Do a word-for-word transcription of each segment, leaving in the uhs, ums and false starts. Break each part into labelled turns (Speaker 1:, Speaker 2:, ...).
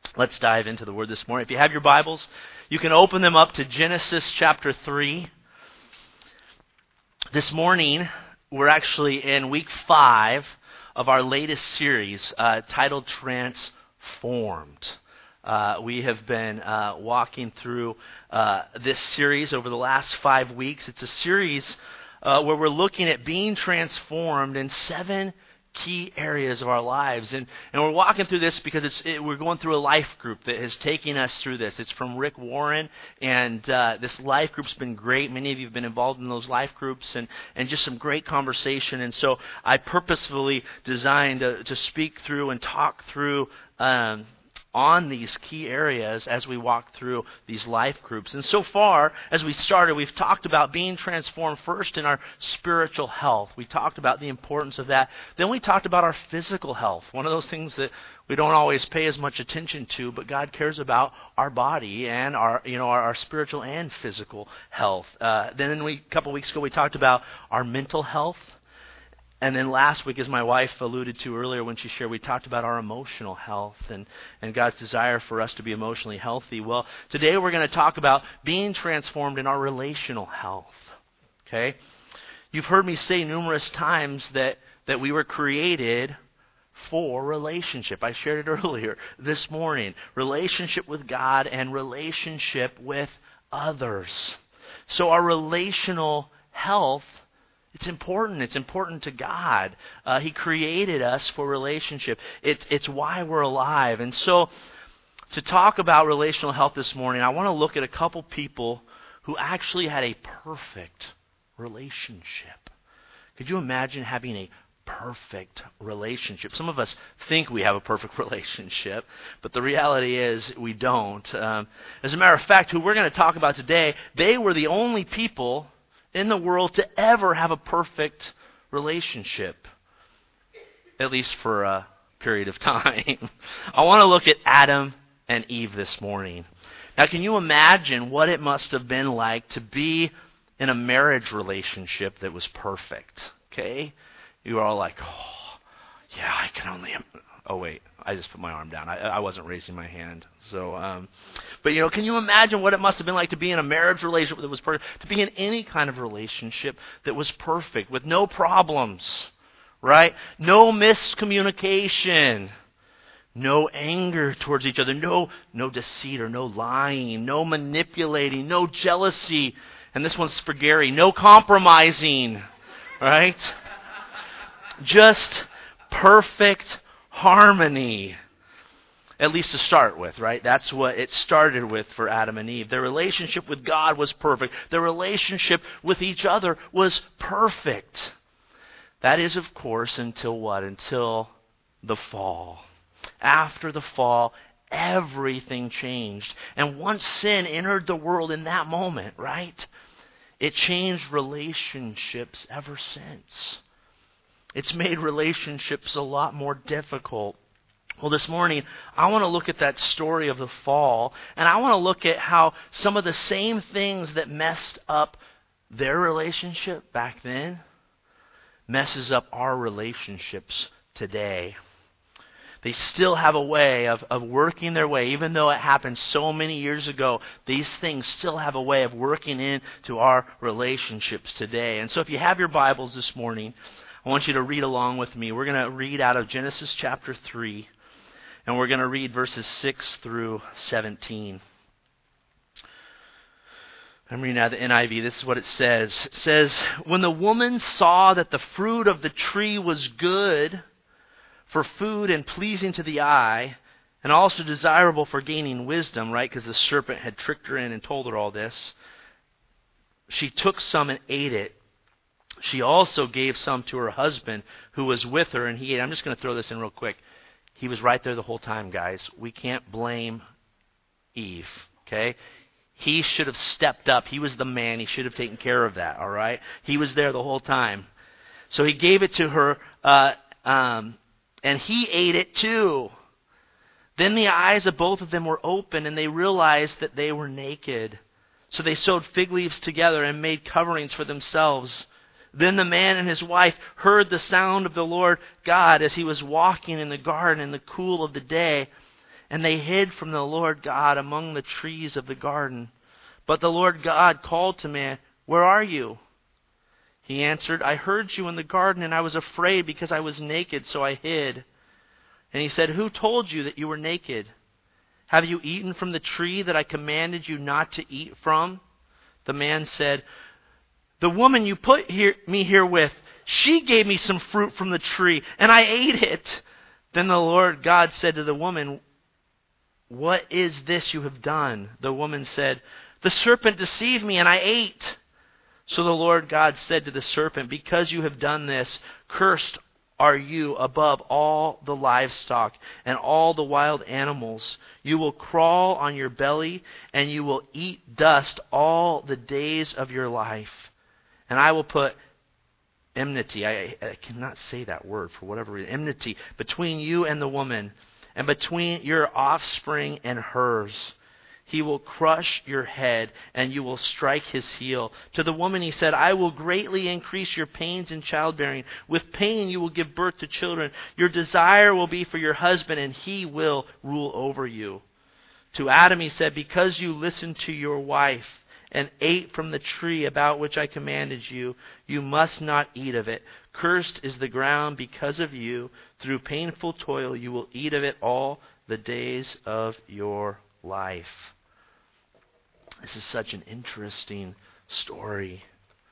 Speaker 1: Let's dive into the Word this morning. If you have your Bibles, you can open them up to Genesis chapter three. This morning, we're actually in week five of our latest series uh, titled Transformed. Uh, we have been uh, walking through uh, this series over the last five weeks. It's a series uh, where we're looking at being transformed in seven key areas of our lives. And, and we're walking through this because it's it, we're going through a life group that is taking us through this. It's from Rick Warren, and uh, this life group's been great. Many of you have been involved in those life groups, and, and just some great conversation. And so I purposefully designed to, to speak through and talk through um, on these key areas as we walk through these life groups. And so far, as we started, we've talked about being transformed first in our spiritual health. We talked about the importance of that. Then we talked about our physical health, one of those things that we don't always pay as much attention to, but God cares about our body and our, you know, our, our spiritual and physical health. Uh, then we, a couple weeks ago, we talked about our mental health. And then last week, as my wife alluded to earlier when she shared, we talked about our emotional health and, and God's desire for us to be emotionally healthy. Well, today we're going to talk about being transformed in our relational health. Okay? You've heard me say numerous times that, that we were created for relationship. I shared it earlier this morning. Relationship with God and relationship with others. So our relational health, it's important. It's important to God. Uh, he created us for relationship. It's it's why we're alive. And so, to talk about relational health this morning, I want to look at a couple people who actually had a perfect relationship. Could you imagine having a perfect relationship? Some of us think we have a perfect relationship, but the reality is we don't. Um, as a matter of fact, who we're going to talk about today, they were the only people in the world to ever have a perfect relationship, at least for a period of time. I want to look at Adam and Eve this morning. Now, can you imagine what it must have been like to be in a marriage relationship that was perfect? Okay? You were all like, oh, yeah, I can only... Oh, wait, I just put my arm down. I, I wasn't raising my hand. So, um, but, you know, can you imagine what it must have been like to be in a marriage relationship that was perfect, to be in any kind of relationship that was perfect, with no problems, right? No miscommunication, no anger towards each other, no, no deceit or no lying, no manipulating, no jealousy, and this one's for Gary, no compromising, right? Just perfect harmony, at least to start with, right? That's what it started with for Adam and Eve. Their relationship with God was perfect. Their relationship with each other was perfect. That is, of course, until what? Until the fall. After the fall, everything changed. And once sin entered the world in that moment, right? It changed relationships ever since. It's made relationships a lot more difficult. Well, this morning, I want to look at that story of the fall, and I want to look at how some of the same things that messed up their relationship back then messes up our relationships today. They still have a way of, of working their way, even though it happened so many years ago, these things still have a way of working into our relationships today. And so if you have your Bibles this morning, I want you to read along with me. We're going to read out of Genesis chapter three, and we're going to read verses six through seventeen. I'm reading out of the N I V. This is what it says. It says, "When the woman saw that the fruit of the tree was good for food and pleasing to the eye, and also desirable for gaining wisdom," right, because the serpent had tricked her in and told her all this, "she took some and ate it. She also gave some to her husband who was with her, and he ate." I'm just going to throw this in real quick. He was right there the whole time, guys. We can't blame Eve, okay? He should have stepped up. He was the man. He should have taken care of that, all right? He was there the whole time. So he gave it to her, uh, um, and he ate it too. Then the eyes of both of them were open, and they realized that they were naked. So they sewed fig leaves together and made coverings for themselves. Then the man and his wife heard the sound of the Lord God as he was walking in the garden in the cool of the day. and they hid from the Lord God among the trees of the garden. But the Lord God called to man, "Where are you?" He answered, "I heard you in the garden, and I was afraid because I was naked, so I hid." And he said, "Who told you that you were naked? Have you eaten from the tree that I commanded you not to eat from?" The man said, "The woman you put here, me here with, she gave me some fruit from the tree, and I ate it." Then the Lord God said to the woman, "What is this you have done?" The woman said, "The serpent deceived me, and I ate." So the Lord God said to the serpent, "Because you have done this, cursed are you above all the livestock and all the wild animals. You will crawl on your belly, and you will eat dust all the days of your life. And I will put enmity, I, I cannot say that word for whatever reason, enmity between you and the woman, and between your offspring and hers. He will crush your head, and you will strike his heel." To the woman he said, "I will greatly increase your pains in childbearing. With pain you will give birth to children. Your desire will be for your husband, and he will rule over you." To Adam he said, "Because you listened to your wife and ate from the tree about which I commanded you, you must not eat of it. Cursed is the ground because of you. Through painful toil you will eat of it all the days of your life." This is such an interesting story.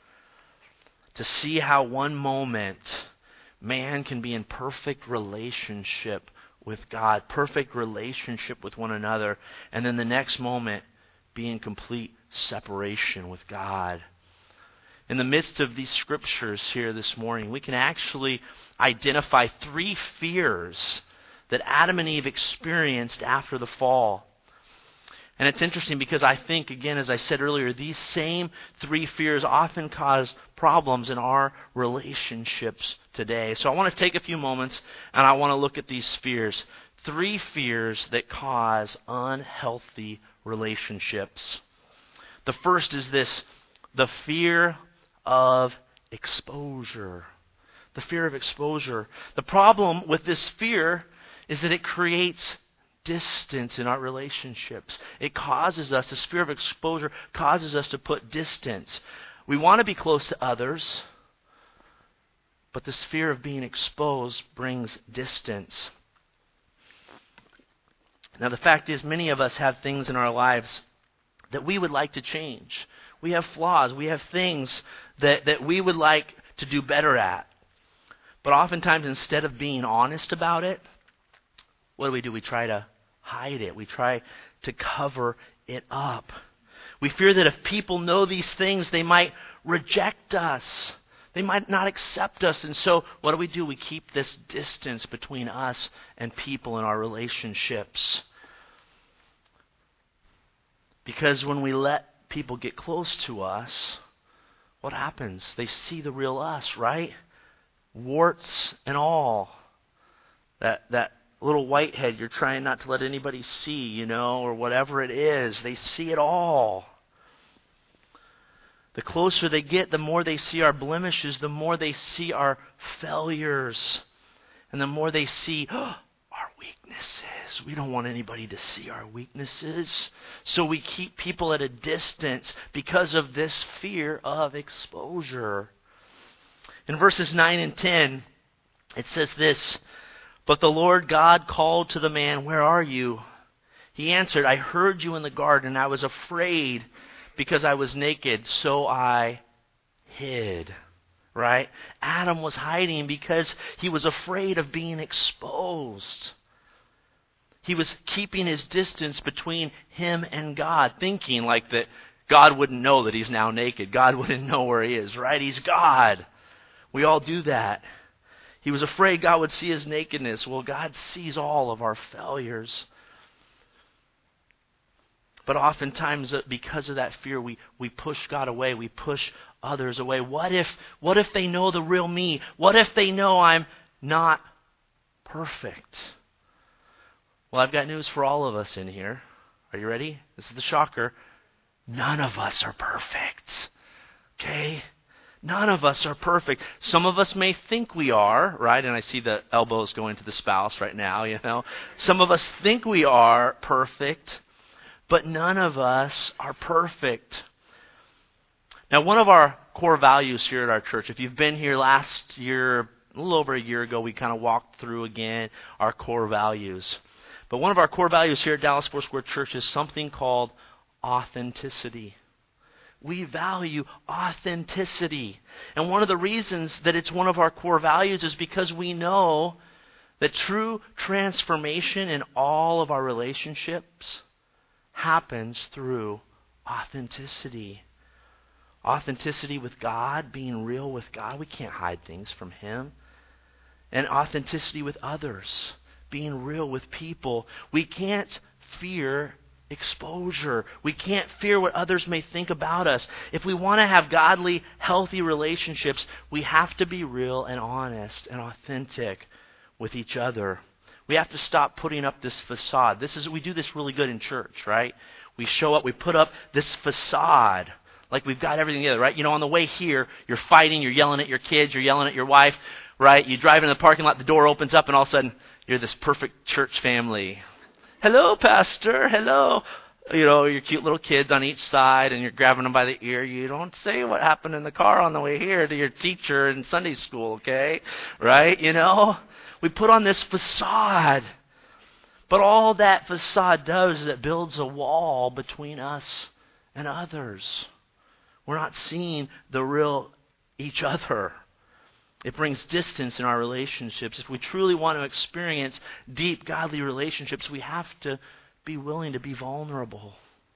Speaker 1: To see how one moment man can be in perfect relationship with God, perfect relationship with one another, and then the next moment be in complete separation with God. In the midst of these scriptures here this morning, we can actually identify three fears that Adam and Eve experienced after the fall. And it's interesting because I think, again, as I said earlier, these same three fears often cause problems in our relationships today. So I want to take a few moments and I want to look at these fears. Three fears that cause unhealthy relationships. The first is this, the fear of exposure. The fear of exposure. The problem with this fear is that it creates distance in our relationships. It causes us, this fear of exposure causes us to put distance. We want to be close to others, but this fear of being exposed brings distance. Now the fact is, many of us have things in our lives that we would like to change. We have flaws. We have things that, that we would like to do better at. But oftentimes, instead of being honest about it, what do we do? We try to hide it. We try to cover it up. We fear that if people know these things, they might reject us. They might not accept us. And so what do we do? We keep this distance between us and people in our relationships. Because when we let people get close to us, what happens? They see the real us, right? Warts and all. That that little whitehead you're trying not to let anybody see, you know, or whatever it is. They see it all. The closer they get, the more they see our blemishes, the more they see our failures, and the more they see oh, our weaknesses. We don't want anybody to see our weaknesses. So we keep people at a distance because of this fear of exposure. In verses nine and ten, it says this, "But the Lord God called to the man, 'Where are you?' He answered, 'I heard you in the garden. I was afraid because I was naked, so I hid.'" Right? Adam was hiding because he was afraid of being exposed. He was keeping his distance between him and God, thinking like that God wouldn't know that he's now naked. God wouldn't know where he is, right? He's God. We all do that. He was afraid God would see his nakedness. Well, God sees all of our failures. But oftentimes, because of that fear, we, we push God away. We push others away. What if, what if they know the real me? What if they know I'm not perfect? Well, I've got news for all of us in here. Are you ready? This is the shocker. None of us are perfect. Okay? None of us are perfect. Some of us may think we are, right? And I see the elbows going to the spouse right now, you know. Some of us think we are perfect, but none of us are perfect. Now, one of our core values here at our church, if you've been here last year, a little over a year ago, we kind of walked through again our core values. But one of our core values here at Dallas Foursquare Church is something called authenticity. We value authenticity. And one of the reasons that it's one of our core values is because we know that true transformation in all of our relationships happens through authenticity. Authenticity with God, being real with God. We can't hide things from Him. And authenticity with others, being real with people. We can't fear exposure. We can't fear what others may think about us. If we want to have godly, healthy relationships, we have to be real and honest and authentic with each other. We have to stop putting up this facade. This is we do this really good in church, right? We show up, we put up this facade like we've got everything together, right? You know, on the way here, you're fighting, you're yelling at your kids, you're yelling at your wife, right? You drive in the parking lot, the door opens up, and all of a sudden, you're this perfect church family. Hello, pastor. Hello. You know, your cute little kids on each side, and you're grabbing them by the ear. You don't say what happened in the car on the way here to your teacher in Sunday school, okay? Right? You know? We put on this facade. But all that facade does is it builds a wall between us and others. We're not seeing the real each other. It brings distance in our relationships. If we truly want to experience deep, godly relationships, we have to be willing to be vulnerable.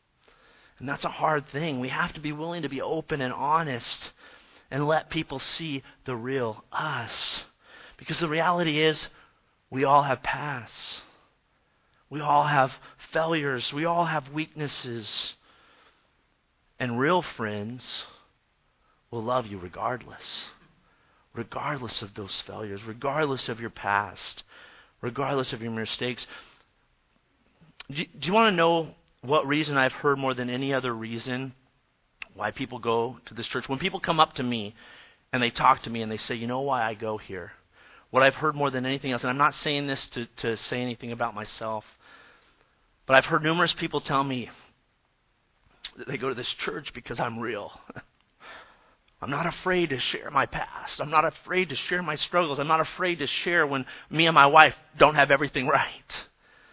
Speaker 1: And that's a hard thing. We have to be willing to be open and honest and let people see the real us. Because the reality is, we all have pasts. We all have failures. We all have weaknesses. And real friends will love you regardless. Regardless of those failures, regardless of your past, regardless of your mistakes. Do you, do you want to know what reason I've heard more than any other reason why people go to this church? When people come up to me and they talk to me and they say, you know why I go here? What I've heard more than anything else, and I'm not saying this to, to say anything about myself, but I've heard numerous people tell me that they go to this church because I'm real. I'm not afraid to share my past. I'm not afraid to share my struggles. I'm not afraid to share when me and my wife don't have everything right.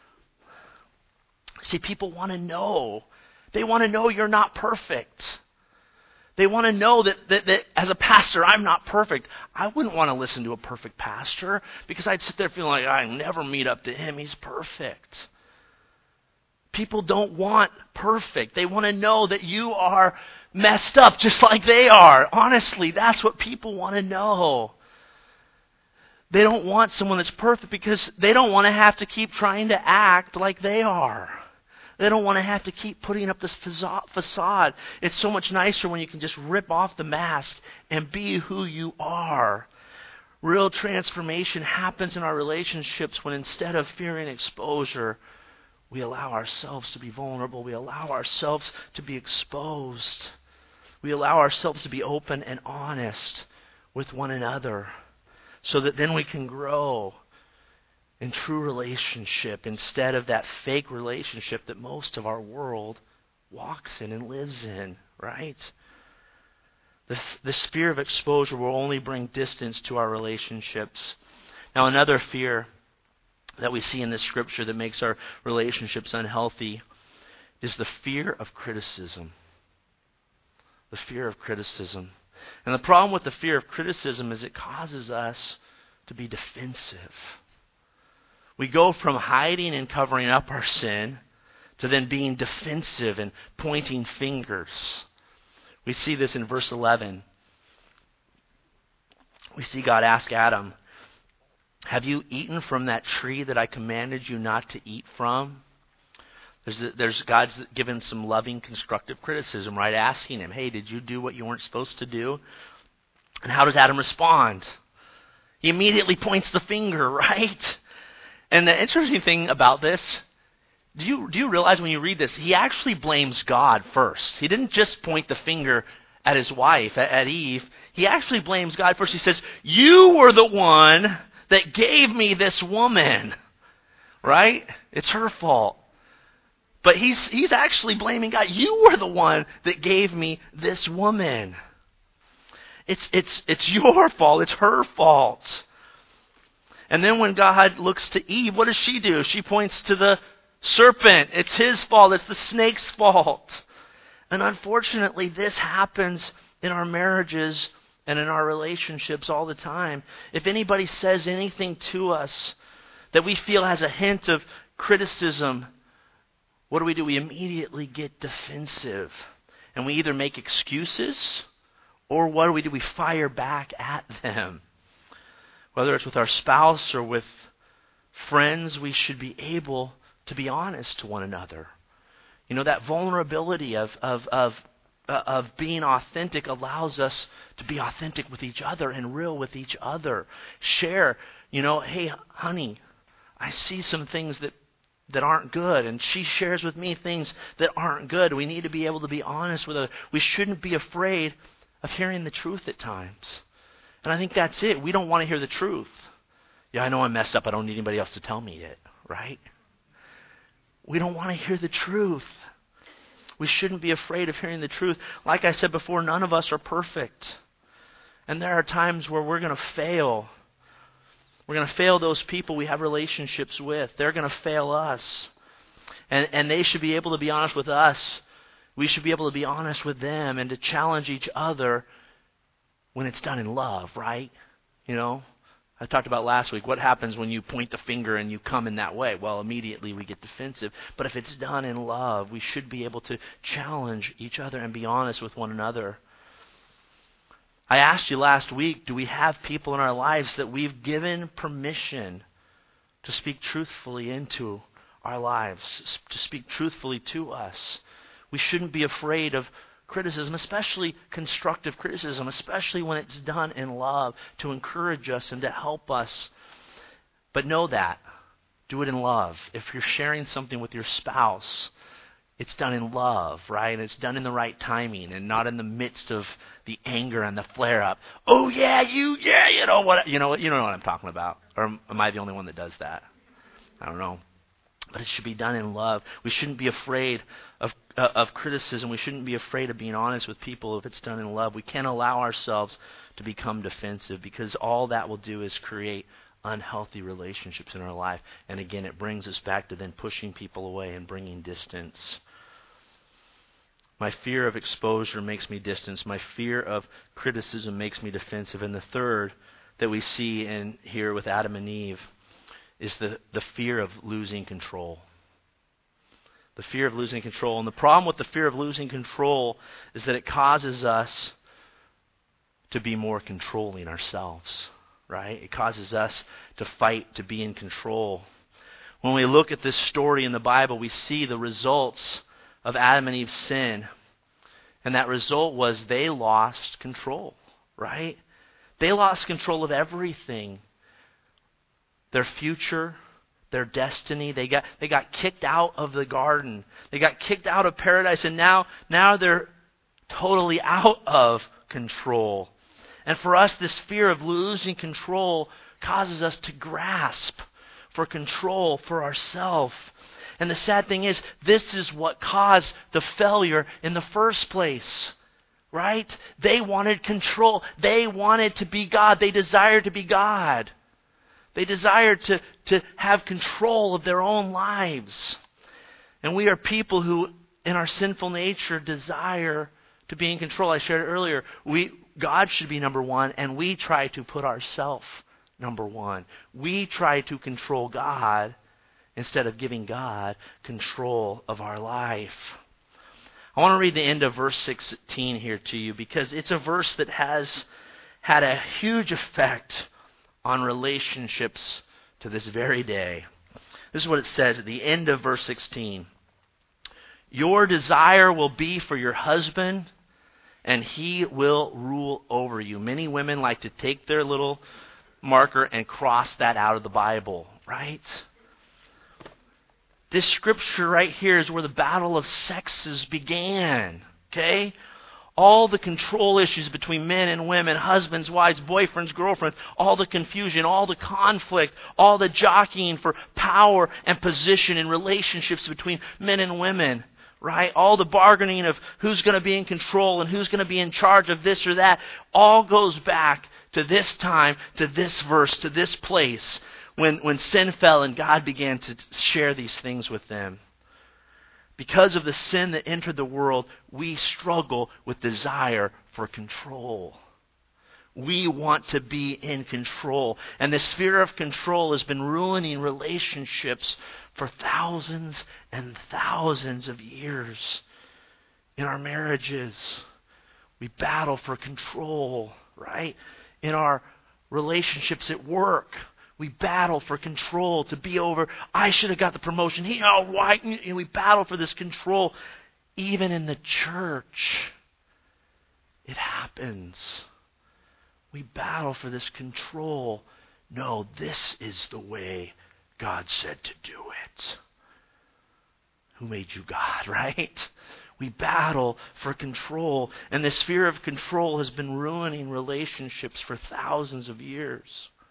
Speaker 1: See, people want to know. They want to know you're not perfect. They want to know that, that, that as a pastor, I'm not perfect. I wouldn't want to listen to a perfect pastor because I'd sit there feeling like I never meet up to him. He's perfect. People don't want perfect. They want to know that you are messed up just like they are. Honestly, that's what people want to know. They don't want someone that's perfect because they don't want to have to keep trying to act like they are. They don't want to have to keep putting up this facade. It's so much nicer when you can just rip off the mask and be who you are. Real transformation happens in our relationships when instead of fearing exposure, we allow ourselves to be vulnerable. We allow ourselves to be exposed. We allow ourselves to be open and honest with one another so that then we can grow in true relationship instead of that fake relationship that most of our world walks in and lives in, right? This, this fear of exposure will only bring distance to our relationships. Now, another fear that we see in this scripture that makes our relationships unhealthy is the fear of criticism. The fear of criticism. And the problem with the fear of criticism is it causes us to be defensive. We go from hiding and covering up our sin to then being defensive and pointing fingers. We see this in verse eleven. We see God ask Adam, have you eaten from that tree that I commanded you not to eat from? There's, there's God's given some loving, constructive criticism, right? Asking him, hey, did you do what you weren't supposed to do? And how does Adam respond? He immediately points the finger, right? And the interesting thing about this, do you do you realize when you read this, he actually blames God first. He didn't just point the finger at his wife, at, at Eve, he actually blames God first. He says, you were the one that gave me this woman, right? It's her fault. But he's he's actually blaming God. You were the one that gave me this woman. It's it's it's your fault. It's her fault. And then when God looks to Eve, what does she do? She points to the serpent. It's his fault. It's the snake's fault. And unfortunately, this happens in our marriages and in our relationships all the time. If anybody says anything to us that we feel has a hint of criticism, what do we do? We immediately get defensive. And we either make excuses, or what do we do? We fire back at them. Whether it's with our spouse or with friends, we should be able to be honest to one another. You know, that vulnerability of of of uh, of being authentic allows us to be authentic with each other and real with each other. Share, you know, hey, honey, I see some things that that aren't good, and she shares with me things that aren't good. We need to be able to be honest with her. We shouldn't be afraid of hearing the truth at times. And I think that's it. We don't want to hear the truth. Yeah, I know I messed up. I don't need anybody else to tell me it, right? We don't want to hear the truth. We shouldn't be afraid of hearing the truth. Like I said before, none of us are perfect. And there are times where we're going to fail. We're going to fail those people we have relationships with. They're going to fail us. And and they should be able to be honest with us. We should be able to be honest with them and to challenge each other when it's done in love, right? You know, I talked about last week, what happens when you point the finger and you come in that way? Well, immediately we get defensive. But if it's done in love, we should be able to challenge each other and be honest with one another. I asked you last week, do we have people in our lives that we've given permission to speak truthfully into our lives, to speak truthfully to us? We shouldn't be afraid of criticism, especially constructive criticism, especially when it's done in love, to encourage us and to help us. But know that. Do it in love. If you're sharing something with your spouse, it's done in love, right? And it's done in the right timing and not in the midst of the anger and the flare-up. Oh, yeah, you, yeah, you know what, you know, you know what I'm talking about. Or am I the only one that does that? I don't know. But it should be done in love. We shouldn't be afraid of uh, of criticism. We shouldn't be afraid of being honest with people if it's done in love. We can't allow ourselves to become defensive, because all that will do is create unhealthy relationships in our life. And again, it brings us back to then pushing people away and bringing distance. My fear of exposure makes me distance. My fear of criticism makes me defensive. And the third that we see in here with Adam and Eve is the, the fear of losing control. The fear of losing control. And the problem with the fear of losing control is that it causes us to be more controlling ourselves, right? It causes us to fight to be in control. When we look at this story in the Bible, we see the results of Adam and Eve's sin. And that result was they lost control, right? They lost control of everything. Their future, their destiny. They got they got kicked out of the garden. They got kicked out of paradise, and now now they're totally out of control. And for us, this fear of losing control causes us to grasp for control for ourselves. And the sad thing is, this is what caused the failure in the first place. Right? They wanted control. They wanted to be God. They desired to be God. They desired to, to have control of their own lives. And we are people who, in our sinful nature, desire to be in control. I shared it earlier. We God should be number one, and we try to put ourselves number one. We try to control God instead of giving God control of our life. I want to read the end of verse sixteen here to you, because it's a verse that has had a huge effect on relationships to this very day. This is what it says at the end of verse sixteen. Your desire will be for your husband, and he will rule over you. Many women like to take their little marker and cross that out of the Bible, right? This scripture right here is where the battle of sexes began, okay? all the control issues between men and women, husbands, wives, boyfriends, girlfriends, all the confusion, all the conflict, all the jockeying for power and position in relationships between men and women, right? All the bargaining of who's going to be in control and who's going to be in charge of this or that, all goes back to this time, to this verse, to this place when, when sin fell and God began to share these things with them. Because of the sin that entered the world, we struggle with desire for control. We want to be in control. And the sphere of control has been ruining relationships for thousands and thousands of years. In our marriages, we battle for control, right? In our relationships at work, we battle for control to be over. I should have got the promotion. He, oh, why? And we battle for this control. Even in the church, it happens. We battle for this control. No, this is the way God said to do it. Who made you God, right? We battle for control. And this fear of control has been ruining relationships for thousands of years.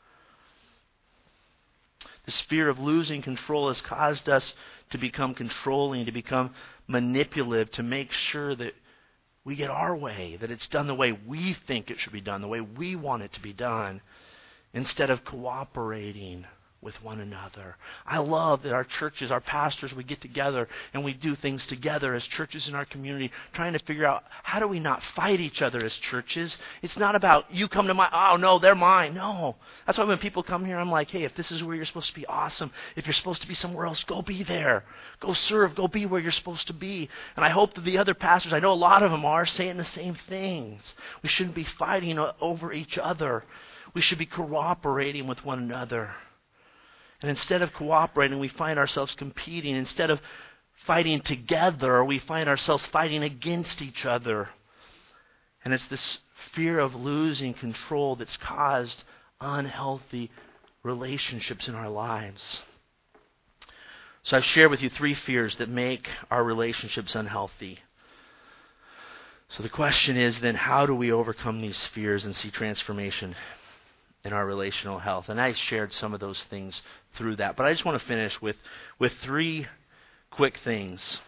Speaker 1: This fear of losing control has caused us to become controlling, to become manipulative, to make sure that we get our way, that it's done the way we think it should be done, the way we want it to be done, instead of cooperating with one another. I love that our churches, our pastors, we get together and we do things together as churches in our community, trying to figure out how do we not fight each other as churches. It's not about you come to my, oh no, they're mine. No. That's why when people come here, I'm like, hey, if this is where you're supposed to be, awesome. If you're supposed to be somewhere else, go be there. Go serve. Go be where you're supposed to be. And I hope that the other pastors, I know a lot of them are, saying the same things. We shouldn't be fighting over each other. We should be cooperating with one another. And instead of cooperating, we find ourselves competing. Instead of fighting together, we find ourselves fighting against each other. And it's this fear of losing control that's caused unhealthy relationships in our lives. So I've shared with you three fears that make our relationships unhealthy. So the question is then, how do we overcome these fears and see transformation in our relational health? And I shared some of those things through that. But I just want to finish with, with three quick things.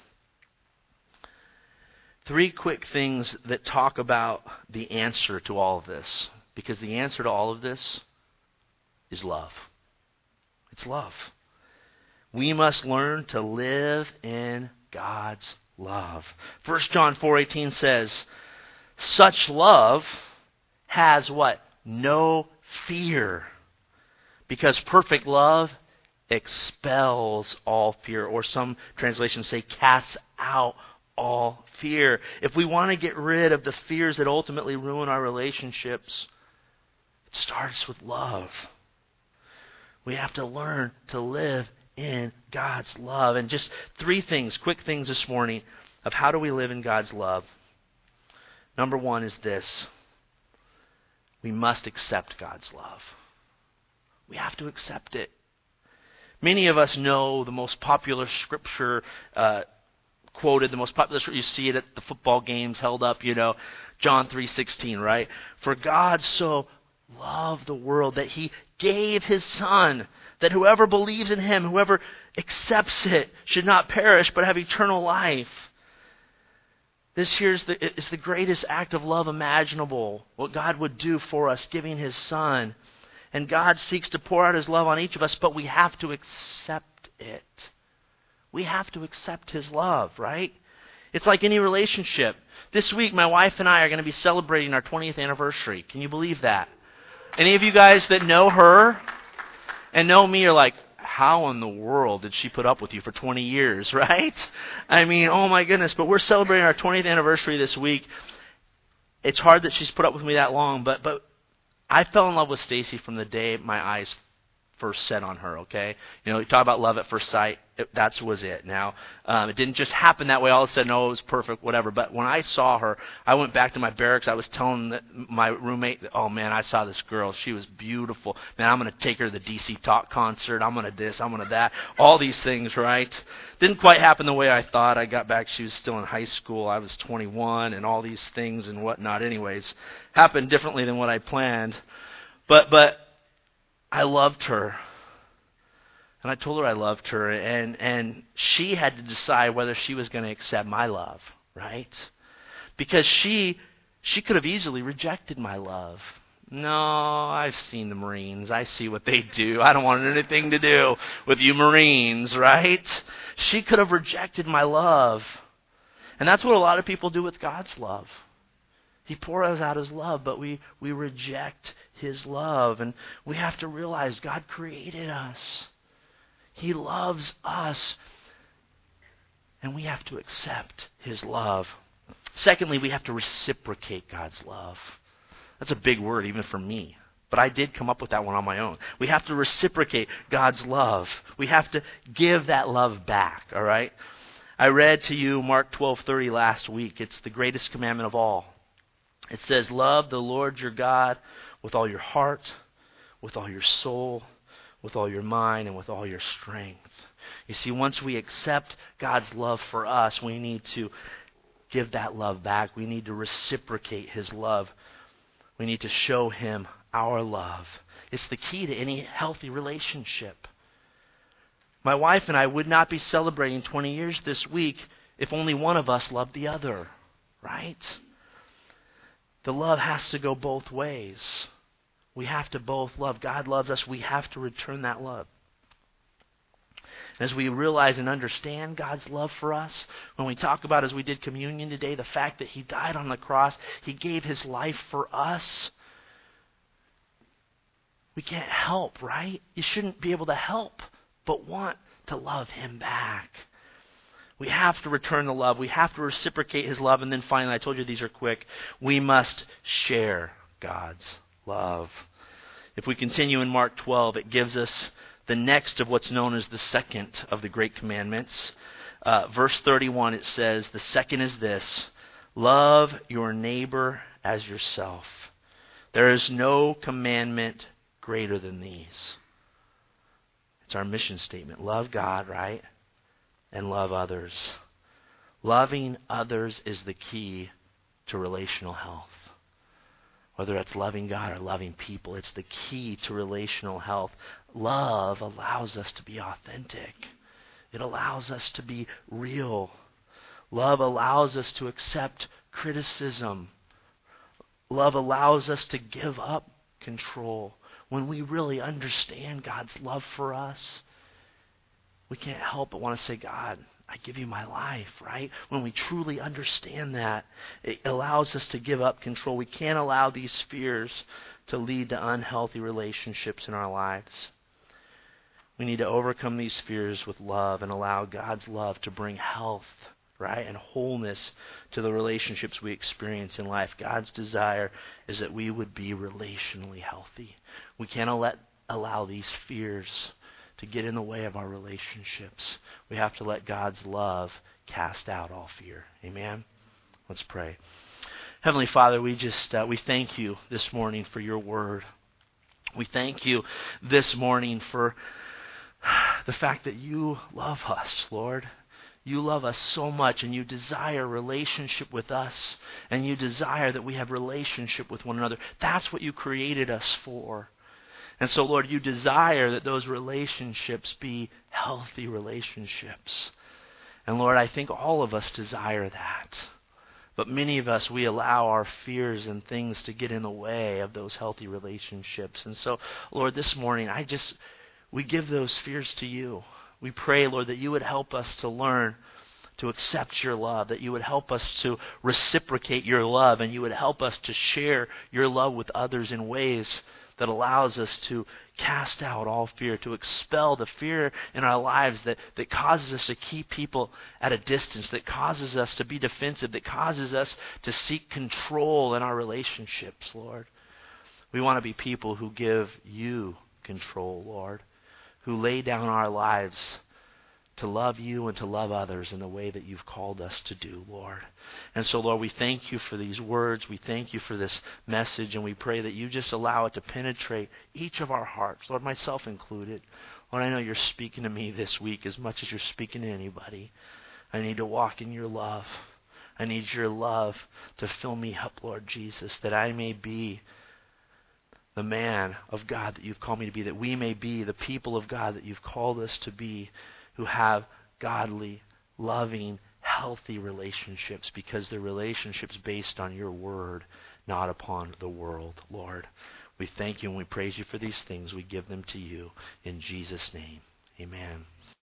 Speaker 1: Three quick things that talk about the answer to all of this. Because the answer to all of this is love. It's love. We must learn to live in God's love. First John four eighteen says, such love has what? No fear. Because perfect love expels all fear. Or some translations say casts out all fear. If we want to get rid of the fears that ultimately ruin our relationships, it starts with love. We have to learn to live in God's love. And just three things, quick things this morning of how do we live in God's love. Number one is this. We must accept God's love. We have to accept it. Many of us know the most popular scripture uh, quoted, the most popular scripture, you see it at the football games held up, you know, John three sixteen, right? For God so loved the world that he gave his Son, that whoever believes in him, whoever accepts it, should not perish but have eternal life. This here is the, is the greatest act of love imaginable, what God would do for us, giving his Son. And God seeks to pour out his love on each of us, but we have to accept it. We have to accept his love, right? It's like any relationship. This week, my wife and I are going to be celebrating our twentieth anniversary. Can you believe that? Any of you guys that know her and know me are like, how in the world did she put up with you for twenty years, right? I mean, oh my goodness. But we're celebrating our twentieth anniversary this week. It's hard that she's put up with me that long, but but I fell in love with Stacy from the day my eyes first set on her, okay? You know, you talk about love at first sight, it, that was it. Now, um, it didn't just happen that way all of a sudden, oh, it was perfect, whatever. But when I saw her, I went back to my barracks. I was telling the, my roommate, oh, man, I saw this girl. She was beautiful. Man, I'm going to take her to the D C Talk concert. I'm going to this, I'm going to that. All these things, right? Didn't quite happen the way I thought. I got back, she was still in high school. I was twenty-one and all these things and whatnot. Anyways, happened differently than what I planned. But, but, I loved her, and I told her I loved her, and, and she had to decide whether she was going to accept my love, right? Because she she could have easily rejected my love. No, I've seen the Marines. I see what they do. I don't want anything to do with you Marines, right? She could have rejected my love, and that's what a lot of people do with God's love. He pours out His love, but we, we reject His love. And we have to realize God created us. He loves us. And we have to accept His love. Secondly, we have to reciprocate God's love. That's a big word even for me. But I did come up with that one on my own. We have to reciprocate God's love. We have to give that love back, all right? I read to you Mark twelve thirty last week. It's the greatest commandment of all. It says, love the Lord your God with all your heart, with all your soul, with all your mind, and with all your strength. You see, once we accept God's love for us, we need to give that love back. We need to reciprocate His love. We need to show Him our love. It's the key to any healthy relationship. My wife and I would not be celebrating twenty years this week if only one of us loved the other, right? The love has to go both ways. We have to both love. God loves us. We have to return that love. As we realize and understand God's love for us, when we talk about, as we did communion today, the fact that He died on the cross, He gave His life for us, we can't help, right? You shouldn't be able to help but want to love Him back. We have to return the love. We have to reciprocate His love. And then finally, I told you these are quick, we must share God's love. If we continue in Mark twelve, it gives us the next of what's known as the second of the great commandments. Uh, verse thirty-one, it says, the second is this, love your neighbor as yourself. There is no commandment greater than these. It's our mission statement. Love God, right? And love others. Loving others is the key to relational health. Whether it's loving God or loving people, it's the key to relational health. Love allows us to be authentic. It allows us to be real. Love allows us to accept criticism. Love allows us to give up control. When we really understand God's love for us, we can't help but want to say, God, I give you my life, right? When we truly understand that, it allows us to give up control. We can't allow these fears to lead to unhealthy relationships in our lives. We need to overcome these fears with love and allow God's love to bring health, right, and wholeness to the relationships we experience in life. God's desire is that we would be relationally healthy. We can't let, allow these fears to get in the way of our relationships. We have to let God's love cast out all fear. Amen? Let's pray. Heavenly Father, we just uh, we thank you this morning for your word. We thank you this morning for the fact that you love us, Lord. You love us so much, and you desire relationship with us, and you desire that we have relationship with one another. That's what you created us for. And so, Lord, you desire that those relationships be healthy relationships. And Lord, I think all of us desire that. But many of us, we allow our fears and things to get in the way of those healthy relationships. And so, Lord, this morning, I just, we give those fears to you. We pray, Lord, that you would help us to learn to accept your love, that you would help us to reciprocate your love, and you would help us to share your love with others in ways that allows us to cast out all fear, to expel the fear in our lives that, that causes us to keep people at a distance, that causes us to be defensive, that causes us to seek control in our relationships, Lord. We want to be people who give you control, Lord. who lay down our lives to love you and to love others in the way that you've called us to do, Lord. And so, Lord, we thank you for these words. We thank you for this message, and we pray that you just allow it to penetrate each of our hearts, Lord, myself included. Lord, I know you're speaking to me this week as much as you're speaking to anybody. I need to walk in your love. I need your love to fill me up, Lord Jesus, that I may be the man of God that you've called me to be, that we may be the people of God that you've called us to be, who have godly, loving, healthy relationships, because they're relationships based on your word, not upon the world, Lord. We thank you and we praise you for these things. We give them to you in Jesus' name. Amen.